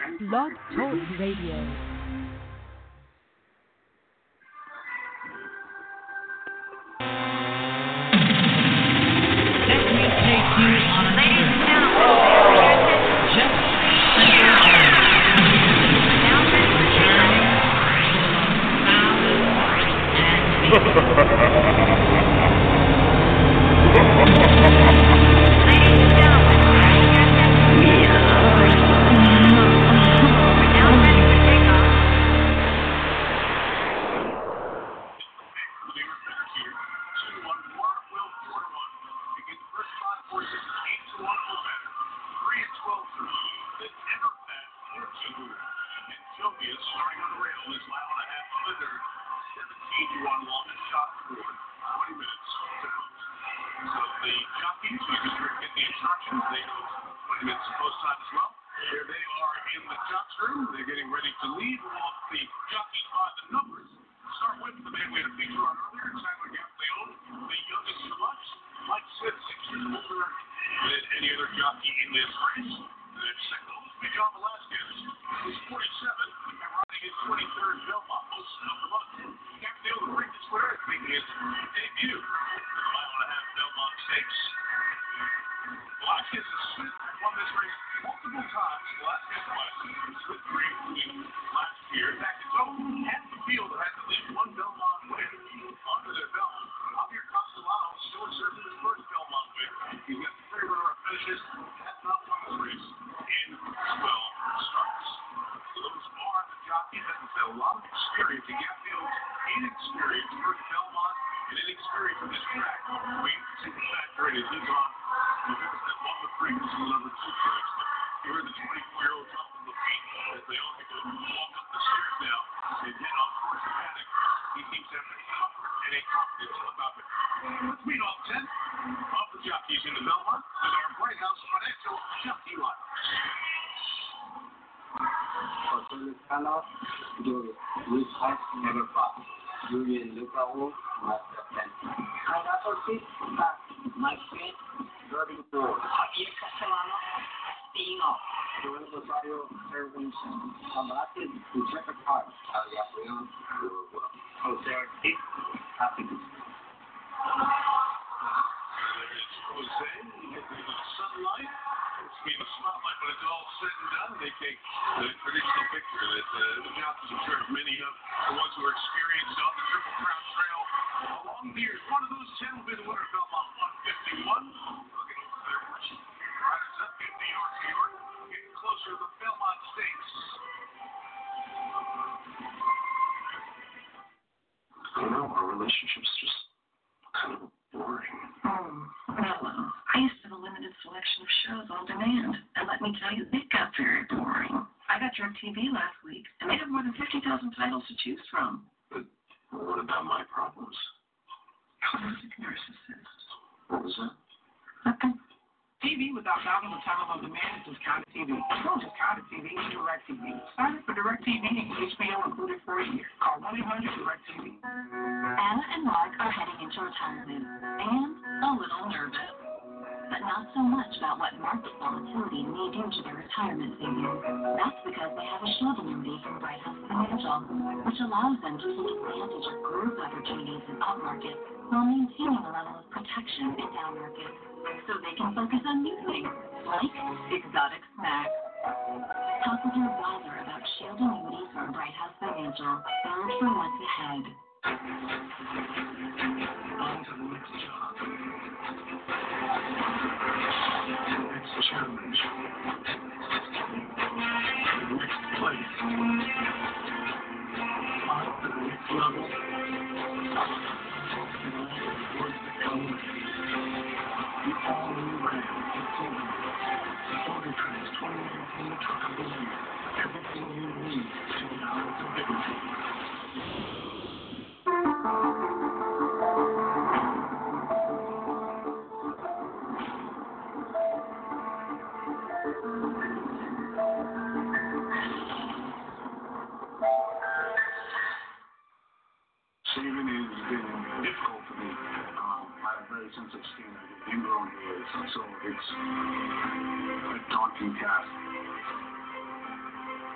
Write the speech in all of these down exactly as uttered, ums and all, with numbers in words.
Blog Talk Radio. Which allows them to take advantage of growth opportunities in up markets while maintaining a level of protection in down markets, so they can focus on new things like exotic snacks. Talk with your advisor about shield annuities from Bright House Financial. Build for what's ahead. On to the next job. The next challenge. The next place. On to the next level. And all the work that comes with it. The all-new brand, including Motor Trend's twenty nineteen Truck of the Year. Everything you need to know the dignity. Saving has been difficult for me. Um, I have very sensitive skin. I get ingrown hairs, so it's a daunting task.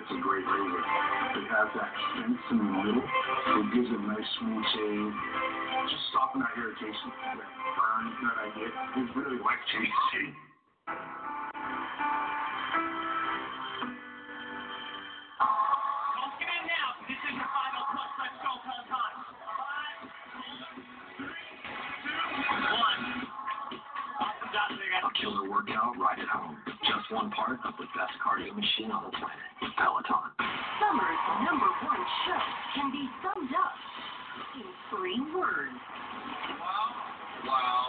It's a great flavor. It has that fence in the middle. It gives it a nice smooth shave. Just stopping that irritation, that burn that I get. It's really life-changing. Killer workout right at home. Just one part of the best cardio machine on the planet, Peloton. Summer's number one show can be summed up in three words. Wow, wow,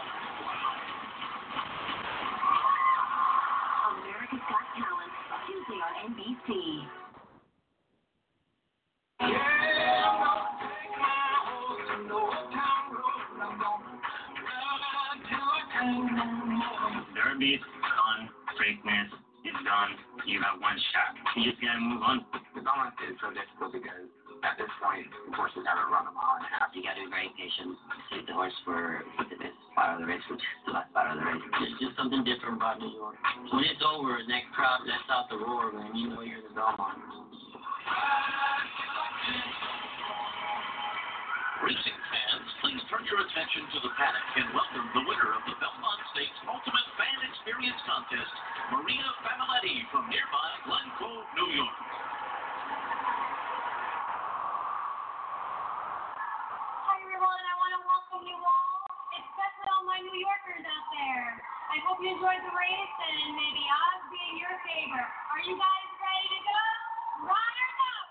wow. America's Got Talent, Tuesday on N B C. Derby, done. Fakeness is done. You have one shot. You just gotta move on. It's almost so difficult because at this point, horses haven't run a mile and a half. You gotta be very patient. Save the horse for the best part of the race, which is the last part of the race. It's just something different about New York. When it's over, the next crowd lets out the roar, man. You know you're the Belmont. Racing fans, please turn your attention to the paddock and welcome the winner of the Belmont Stakes Ultimate Fan Experience Contest, Maria Familetti from nearby Glen Cove, New York. Hi everyone, I want to welcome you all, especially all my New Yorkers out there. I hope you enjoyed the race and may the odds be in your favor. Are you guys ready to go? Riders up!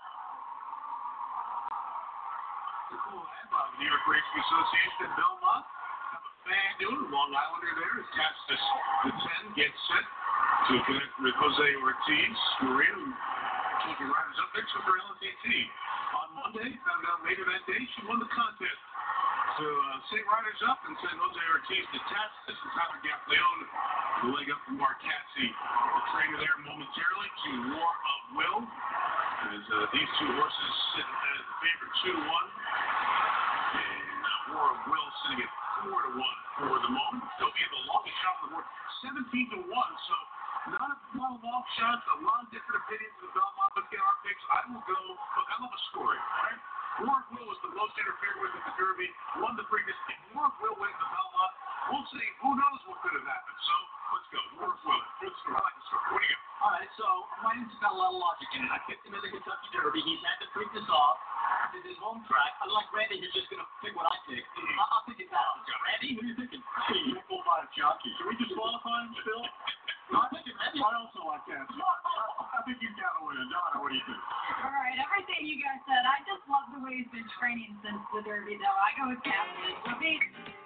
The cool ad by the New York Racing Association in Belmont. Have a fan doing a Long Islander there. Attached to the ten, get set to connect with Jose Ortiz, Maria, who took the riders up next with her L T T. On Monday, found out later that day, she won the contest. So uh, say riders up and send Jose Ortiz to test. This is Tyler Gaffleone, the leg up from Marcassi, the trainer there momentarily to War of Will. As uh, these two horses sit as the favorite two to one. And uh, War of Will sitting at four to one for the moment. Still be the longest shot on the board, seventeen to one. So not a, not a long shot, a lot of different opinions of the Belmont. Let's get our picks. I will go, look, I love a story, all right? War of Will was the most interfered with at the Derby, won the Preakness. If War of Will wins the Belmont, we'll see. Who knows what could have happened. So let's go. War of Will. Good story. I like the story. What do you got? All right, so mine's got a lot of logic in it. I picked him in the Kentucky Derby. He's had to freak this off. This is his home track. Unlike Randy, who's just going to pick what I picked. Mm-hmm. I'll, I'll pick it down. Randy, who are you thinking? Hey, you full body jockey. Should we disqualify him still? No, I think Randy. I also like that. I think you got away. Donna, what do you think? All right, everything you guys said, I just love the way he's been training since the Derby, though. I go with Captain. We'll be...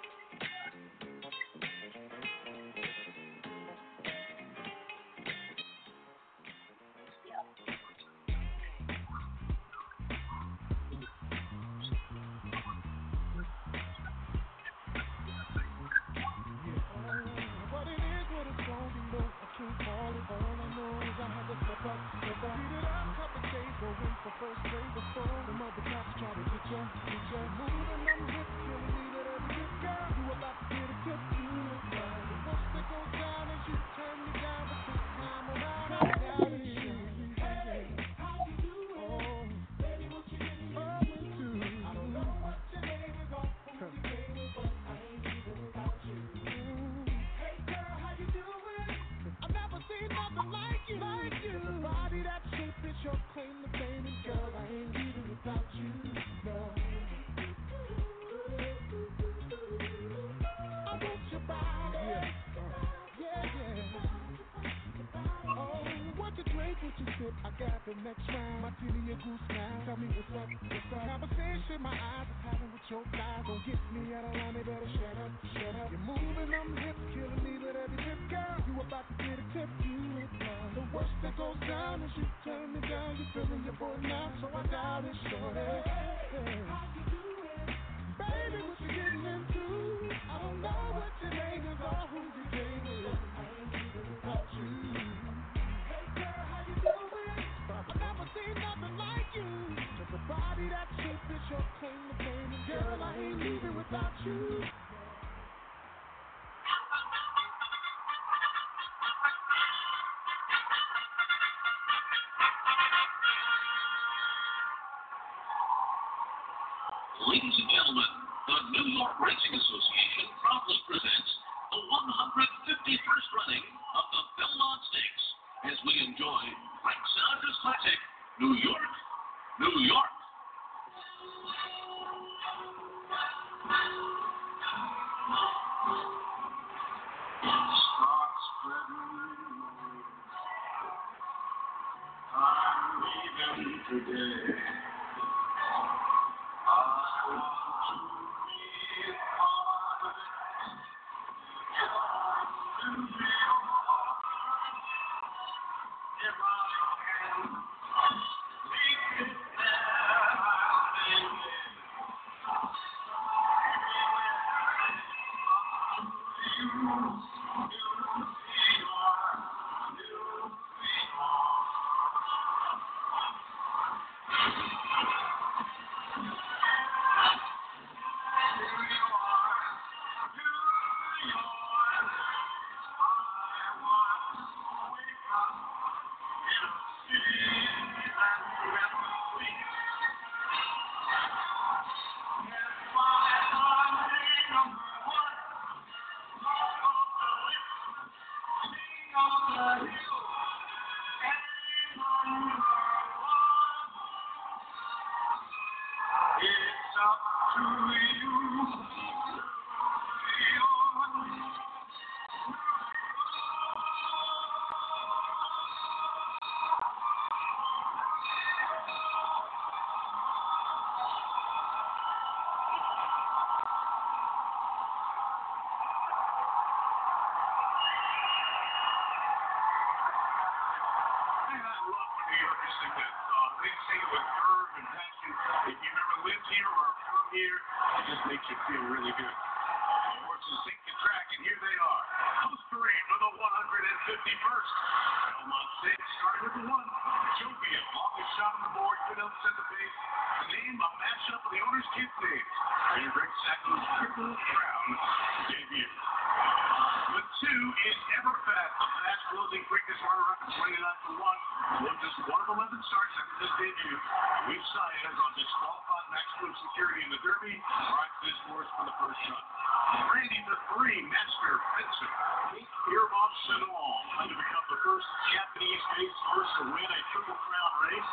I got the next round, my titty and goose now. Tell me what's up, what's up. Conversation my eyes is having with your guys. Don't get me out of line, they better shut up, shut up. You're moving them hips, killing me with every tip, girl. You about to get a tip, you look fine. The worst that goes down is you turn me down. You're feeling your boy now, so I doubt it, shorty. Hey, how you doing? Baby, what you getting into? I don't know what your name is or who you came with. I ain't even without you. I've never seen nothing like you. Just a body that should fit your claim to fame. And girl, I ain't leaving without you. hundred fifty-first running of the Belmont Stakes as we enjoy Frank Sinatra's classic, New York, New York. Start spreading. I'm leaving today. I want to be part to be if I can make it there, I'll make it. You, you, it's up to you. Just makes you feel really good. The horses take the track, and here they are. Post parade for the one hundred fifty-first. Belmont Stakes starting with the one. Jovial, longest shot on the board. Good else set the pace. The name, a mashup of the owner's kids' names. Trainer Greg Sacco's Triple Crown debut. The two is Everfast, the fast closing quickness runner up twenty-nine to one. Won just one of eleven starts after this debut. We've signed on disqualified maximum security in the Derby. Rides this horse for the first time. Randy the three, Master Fencer. Eight Earmuffs Sit Along. Going to become the first Japanese-based horse to win a Triple Crown race.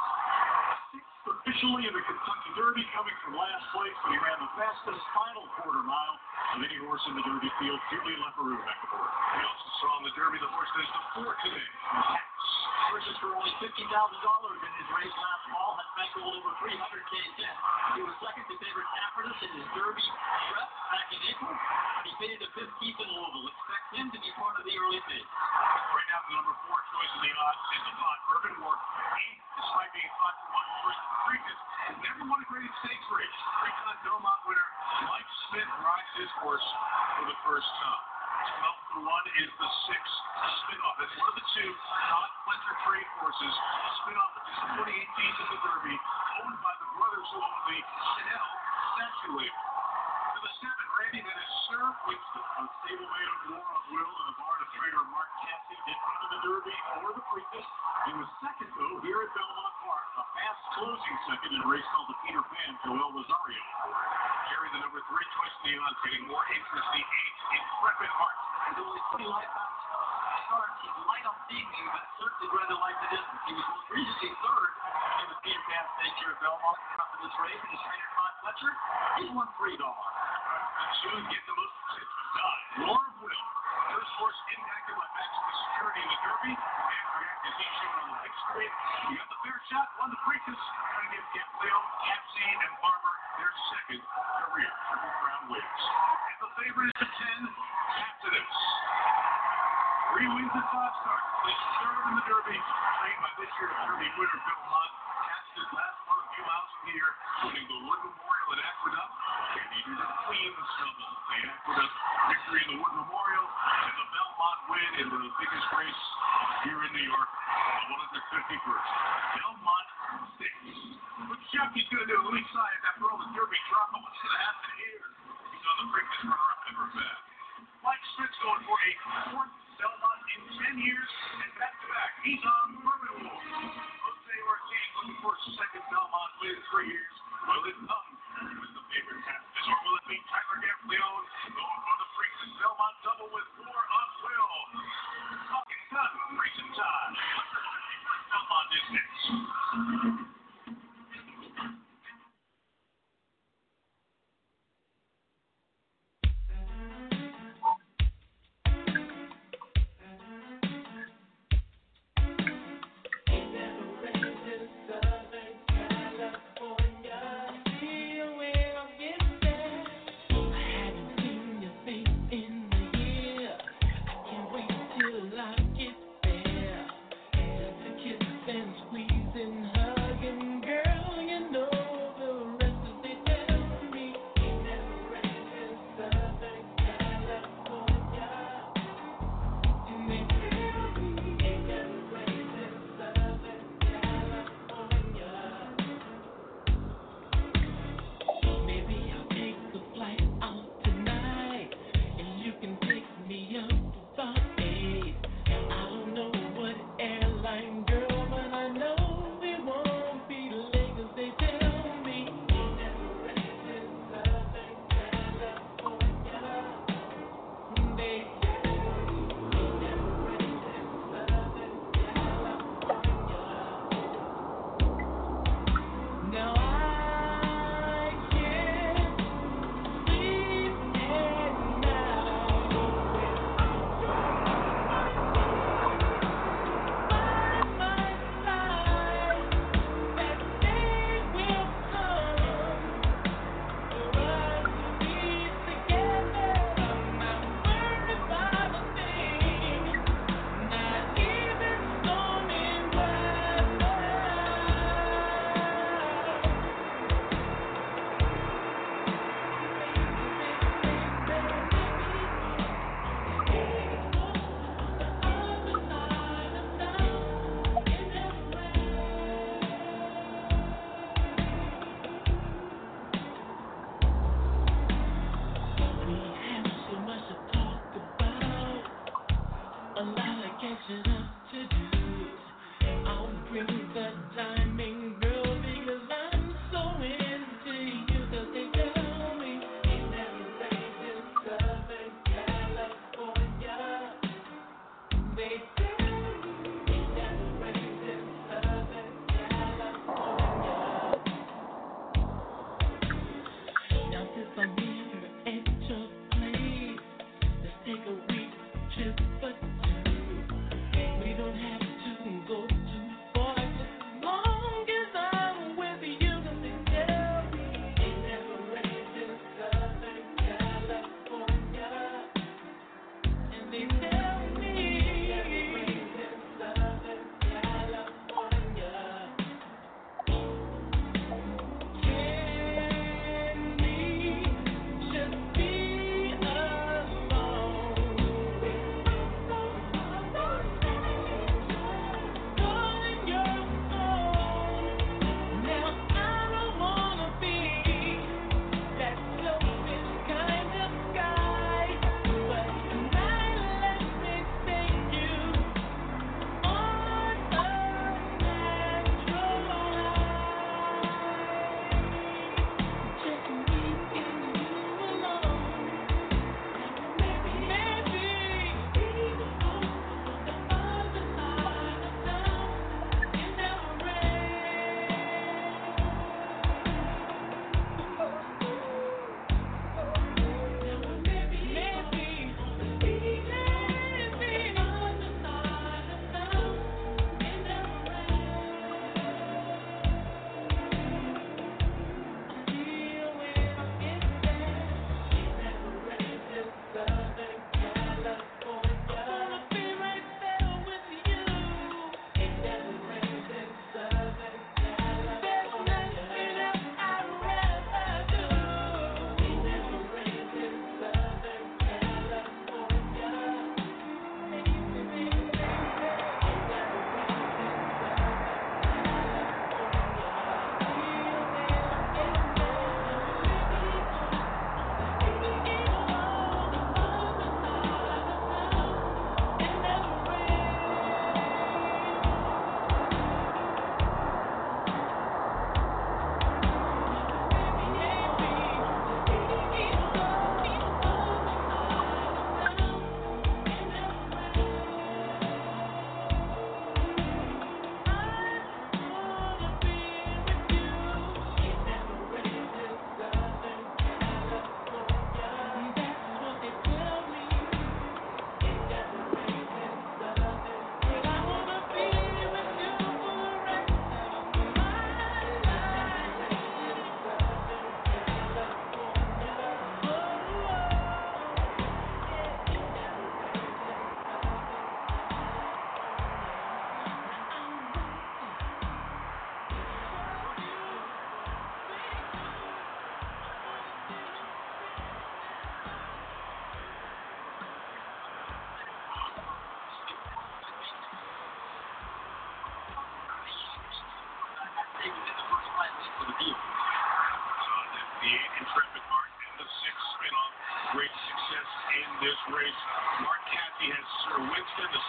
Sixth officially in the Kentucky Derby, coming from last place, but he ran the fastest final quarter mile of any horse in the Derby field. Julian Leparoux back aboard. We also saw in the Derby the horse that is the four today. Purchased for only fifty thousand dollars in his race last fall, had bankrolled over three hundred K cents. He was second to favorite Capritas in his Derby prep back in April. He faded to fifth Keith in Louisville. Expect him to be part of the early phase. Right now, the number four choice in the odds is the five Urban War. Eight, despite being five to one first Freakus, has never won a graded stakes race. Three-time Belmont winner Mike Smith rides his horse for the first time. twelve to one is the sixth spinoff. It's one of the two non-Fletcher trade horses. Spinoff of his twenty eighteen in the Derby, owned by the brothers who own the Chanel statue label. To the seven, Randy, that is Sir Winston, a stablemate of Laura Will and the barn of trader Mark Cassie. Didn't run in the Derby or the Freakus. He was second, though, here at Belmont Park. A fast closing second in a race called the Peter Pan, Joel Rosario. Jerry, the number three choice in the odds, getting more interest. The eight, Intrepid Heart. There's only twenty lifetime starts. He's light on seasoning, but certainly rather like the distance. He was most recently third in the Peter Pan Stakes here at Belmont after this race. And his trainer, Todd Fletcher, he's won three dollars. The two get the most attention. Nine, Laura Will. First horse impacted by maximum security in the Derby. And reacted as he showed on the big screen. He got the fair shot, won the Freakus. Going to give Campleo, Capsy, and Barber their second career Triple Crown wins. And the favorite is the ten, Captainus. Three wins and five starts. Placed third in the Derby. Trained by this year's Derby winner, Bill Mott. Passed his last one a few miles from here, winning the Wood Memorial at Aqueduct. And he did a clean stumble. The Aqueduct victory in the Wood Memorial and the Belmont win in the biggest race here in New York, the one hundred fifty-first. Belmont Stakes. What Shefty's going to do? Louis Science, after all the Derby drama, what's going to happen here? He's on the Freakus runner-up Everfast. Mike Smith's going for a fourth Belmont in ten years and back-to-back. He's on Urban War. Jose Ortiz looking for a second Belmont win in three years. Will it come with the favorite Captainus, or will it be Tyler Gaffleone going for the Freakus Belmont double with four on We don't have to go too far, just as long as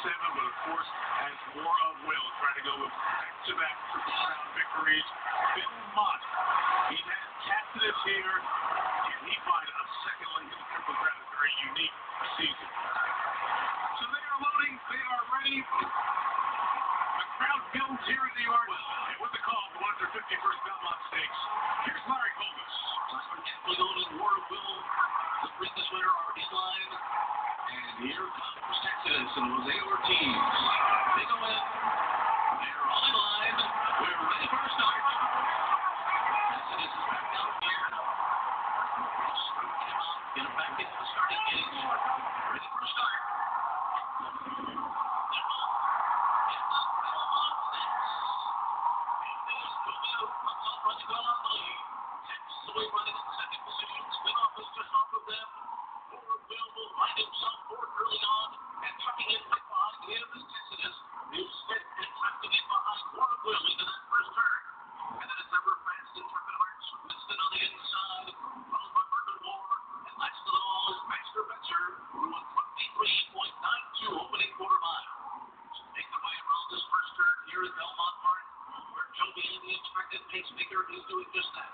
seven, but of course has more of will, trying to go with back-to-back Triple Crown victories. Belmont, he has Tacitus here. Can he find a second leg in the Triple Crown? A very unique season. So they are loading, they are ready. The crowd builds here in New York. And with the call for one hundred fifty-first Belmont Stakes, here's Larry Colbus. We're going in War of Will. The Preakness winner are in line. And here comes Tacitus and Jose Ortiz. They go in. They're all in line. We're ready for a start. Tacitus is back down here. Get him back into the starting gate. Ready for a start. Running in second position, spin-off is just off of them. War of Will will find himself fourth early on, and tucking in right behind him is Tacitus. He's spent and tucking in behind War of Will into that first turn. And then it's ever fast and Turpin Hearts. Winston on the inside, followed by Bourbon War, and last of all is Baxter Betzer, who won twenty-three point nine two opening quarter mile. Make the way around this first turn here at Belmont Park, where Joby, the expected pacemaker, is doing just that.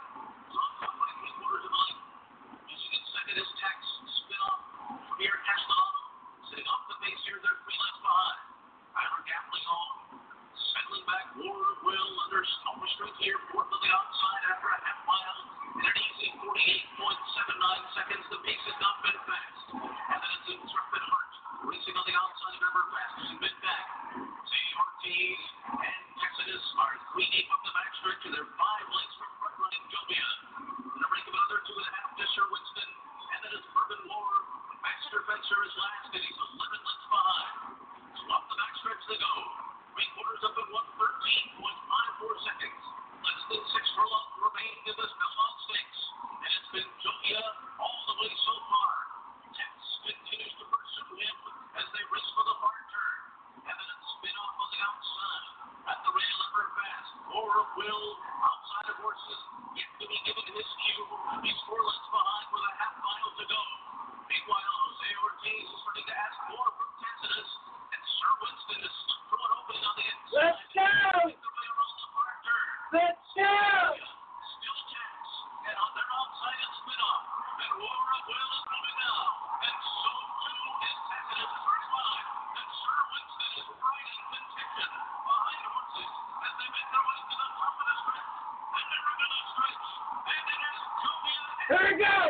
Second is Tex, spin off, Javier Castellano, sitting off the base here, they're three lengths behind. Tyler Gambling on, settling back, War of Will under Stone Street here, fourth on the outside after a half mile, in an easy forty-eight point seven nine seconds, the pace has not been fast. And then it's Intrepid Heart, racing on the outside of Everfast, who's been back. Sadie Ortiz and Tacitus are three deep up the backstretch, and they're five lengths from front-running Jobia. In a break of another two and a half to Sir Winston. Is Bourbon War. Baxter Betzer is last, and he's eleven lengths behind. So off the backstretch they go. Three quarters up at one thirteen point five four seconds. Less than six furlongs remain in this Belmont Stakes. And it's been Jobia all the way so far. Tex continues to pursue him as they race for the far turn. And then it's spin off on the outside. At the rail ever fast. War of Will outside of horses. Yet to be given his cue. He's four lengths behind with a half mile to go. Meanwhile, Jose Ortiz is starting to ask more from Tacitus, and Sir Winston is stuck for an opening on the inside. Let's go! The way around the far turn. Let's go! Still Tex, and on their outside is spin-off, and War of Will is coming now, and so too is Tacitus is very wide, and Sir Winston is right in contention behind horses as they make their way to the top of the stretch, and they're going to stretch, and it is Jobia. Here we go!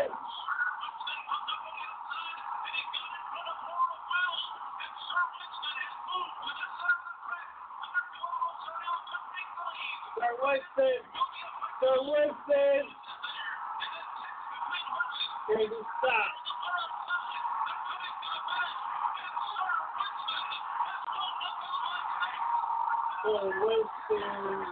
Sir Winston! Sir Winston! Here's the stop. Sir Winston!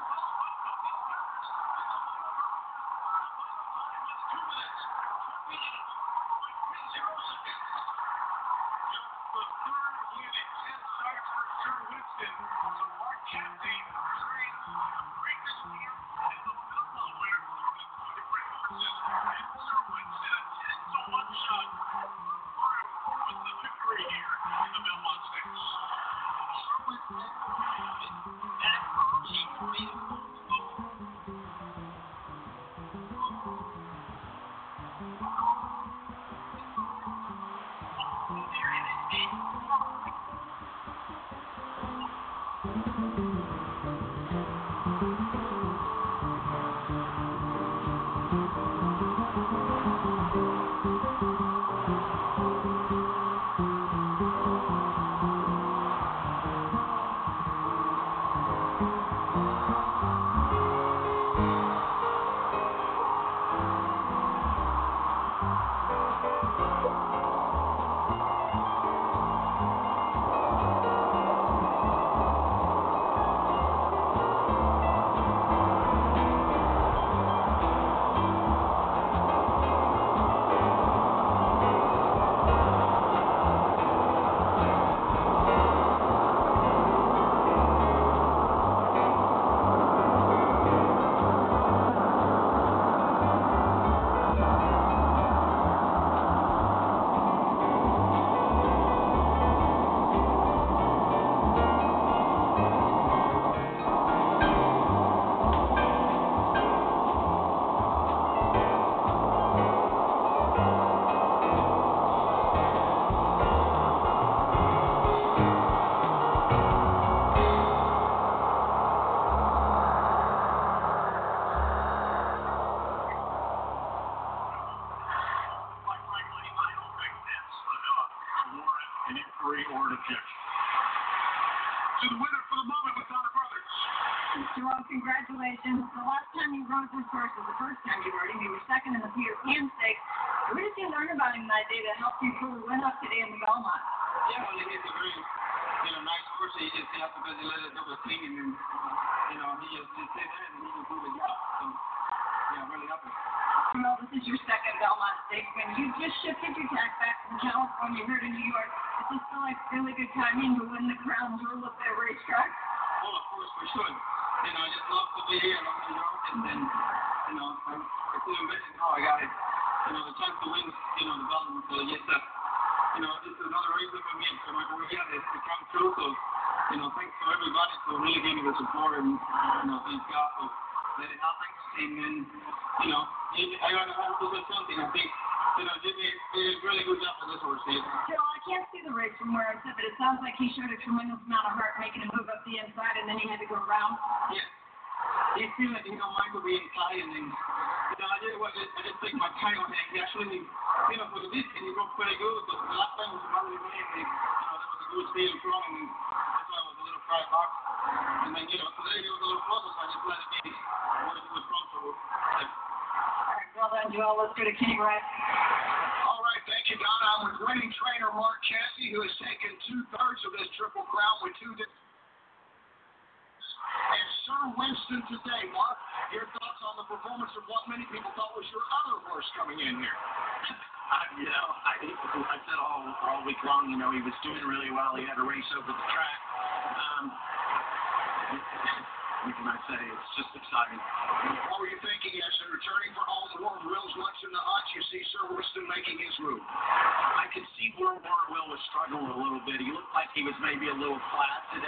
to the winner for the moment with Donna Brothers. Jerome, congratulations. The last time you rode this horse was the first time you rode him. You were second in the Peter Pan Stakes. What did you learn about him that day that helped you pull the win up today in the Belmont? Yeah, well, he's a very, you know, nice horse. He just has because he let it do the thing, and then, you know, he just, just sit there and he just do the job. So, yeah, really happy. Well, this is your second Belmont Stakes win. You just shifted your tack back from California here to New York. Does this feel like really good timing to win the crown jewel at their racetrack? Oh, of course, we should. You know, I just love to be here in New York, and then, you know, I, I couldn't envision how I got it. You know, the chance to win, you know, the Belmont, so yes, uh, you know, it's another reason for me for my career to come true. So, you know, thanks to everybody for really giving the support and, you know, thank God for letting it happen. And then, you know, I got to hold to something. I think, you know, Jimmy did a really good job for this horse here. Joe, I can't see the race from where I sit, but it sounds like he showed a tremendous amount of heart making him move up the inside, and then he had to go around. Yeah. He seemed like he don't mind to being tight, and then, you know, I did what I just take my time on him. He actually, you know, for the distance, he got pretty good. But the last time was probably winning, and, you know, there was a good speed in front, and that's why I was a little fried back. And then, you know, today he was a little closer, so I just let it be. What it was comfortable. Like, all right, well done, Joel. Let's go to Kenny Rice. All right, thank you, Donna. I'm with winning trainer Mark Casse, who has taken two-thirds of this Triple Crown with two different. And Sir Winston today, Mark, your thoughts on the performance of what many people thought was your other horse coming in here? Uh, you know, I, I said all, all week long, you know, he was doing really well. He had a race over the track. Um, what can I say? It's just exciting. What were you thinking as they're returning for all the War Wills once in the hunt? You see Sir Winston making his move. I could see where War Will was struggling a little bit. He looked like he was maybe a little flat today.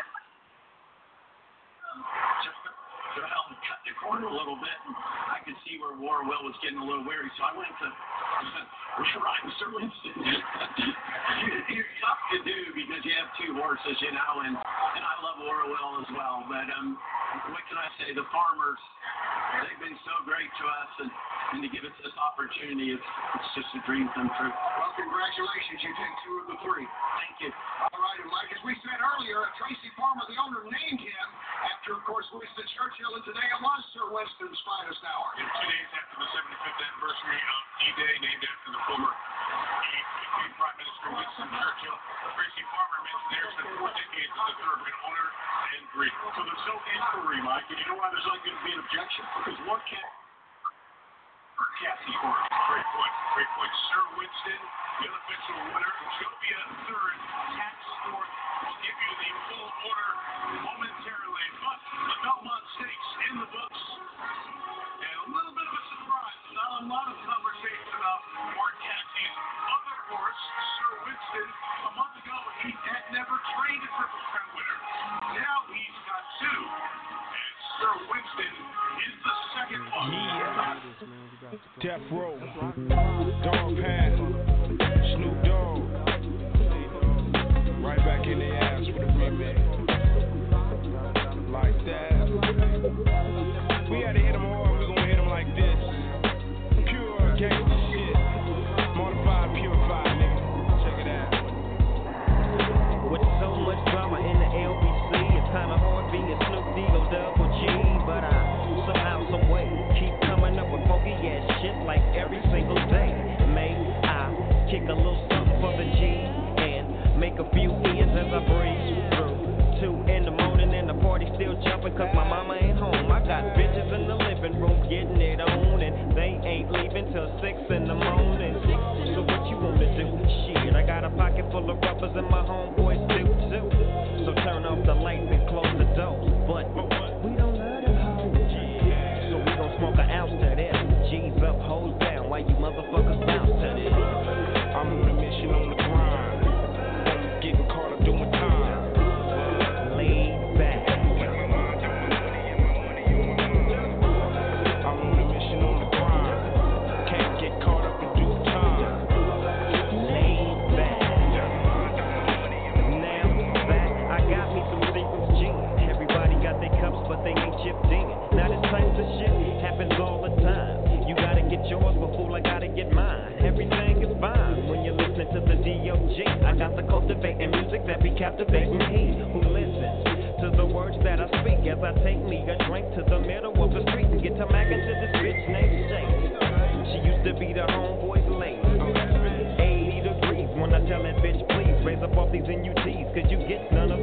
Joel cut the corner a little bit, and I could see where War Will was getting a little weary, so I went to ride Sir Winston. It's tough to do because you have two horses, you know, and, and I love War Will as well. But um, what can I say? The farmers, they've been so great to us, and, and to give us this opportunity, it's, it's just a dream come true. Well, congratulations. You take two of the three. Thank you. All right, and like as we said earlier, Tracy Farmer, the owner, named him after, of course, Winston Churchill, and today it was Sir Winston's finest hour. In two days after the seventy-fifth anniversary of D-Day, named after the former Prime Minister Winston Churchill, Tracy Farmer mentioned there's been four decades as a thoroughbred owner and breeder. So there's no inquiry, Mike, and you know why there's not going to be an objection? Because one can't. Casse horse. Great point. Great point. Sir Winston, the unofficial winner. Jovia third. Cat fourth. We'll give you the full order momentarily. But the Belmont Stakes in the books. And a little bit of a surprise. Not a lot of conversation about Mark Casse's other horse, Sir Winston. A month ago, he had never trained a Triple Crown winner. Now he's got two. And Sir Winston is the second one. Yeah. Death Row, Dog Pound, Snoop Dogg, right back in their ass with a remix, like that. We had to hit them hard, we gon' hit them like this. Pure gangsta shit, modified, purified, nigga. Check it out. With so much drama in the L B C, it's kinda hard being Snoop D-O double G, but I somehow, some way keep coming up with funky ass shit like every single day. May I kick a little something for the G and make a few ears as I breeze through. Two in the morning and the party still jumping cause my mama ain't home. I got bitches in the living room getting it on and they ain't leaving till six in the morning. So what you wanna do? Shit, I got a pocket full of rubbers and my homeboys do too. So turn off the lights and close the doors. But we don't love them hoes. So we gon' smoke an ounce to this. G's up, hoes down, why you motherfuckers bounce to this? I'm on a mission on the grind. I'm getting caught up doing time. Lean back. I'm on a mission on the grind. Can't get caught up in due time. Lean back. Now back, I got me some Seagram's gin. Everybody got their cups, but they ain't chipped in. Now this type of shit happens all the time. You gotta get yours, but fool, I gotta get mine. Everything is fine when you're listening to the D O G. I got the cultivating music that be captivating he who listens I take me a drink to the middle of the street and get to mackin' to this bitch named Shay. She used to be the homeboy's lady. eighty degrees when I tell that bitch, please raise up off these N U Ts, cause you get none of